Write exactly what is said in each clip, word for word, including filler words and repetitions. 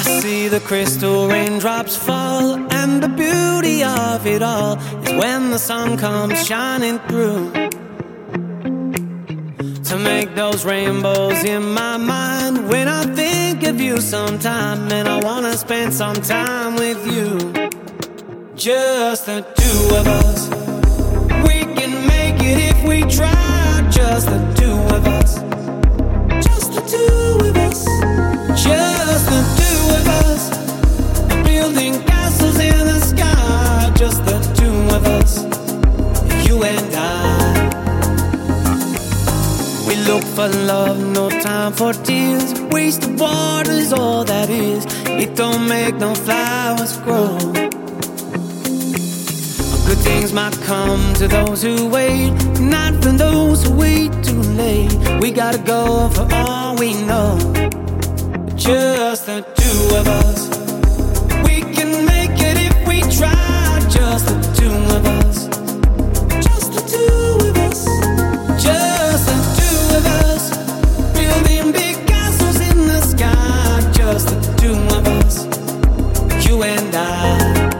I see the crystal raindrops fall, and the beauty of it all is when the sun comes shining through to make those rainbows in my mind. When I think of you sometime, and I wanna spend some time with you, just the two of us. We can make it if we try, just the two of us. Just the two of us. Just the two of us. Building castles in the sky, just the two of us. You and I. We look for love, no time for tears. Wasted water is all that is. It don't make no flowers grow. Good things might come to those who wait, not for those who wait too late. We gotta go for all we know. Just the two of us. We can make it if we try. Just the two of us. Just the two of us. Just the two of us. Building big castles in the sky. Just the two of us. You and I.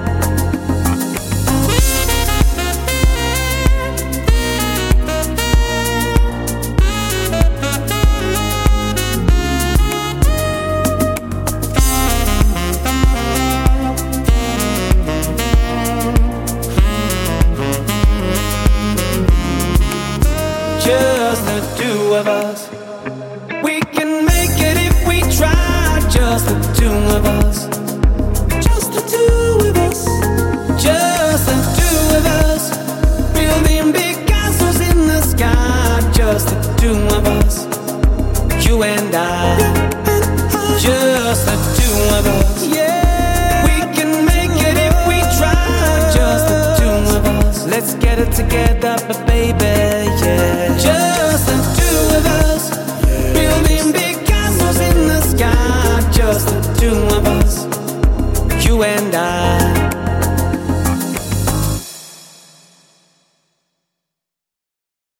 Just the two of us. We can make it if we try. Just the two of us. Just the two of us. Just the two of us. Building big castles in the sky. Just the two of us. You and I. Just the two of us. Yeah. We can make it if we try. Just the two of us. Let's get it together, but baby, yeah. Just the two of us. Yeah. Building big castles in the sky. Just the two of us. You and I.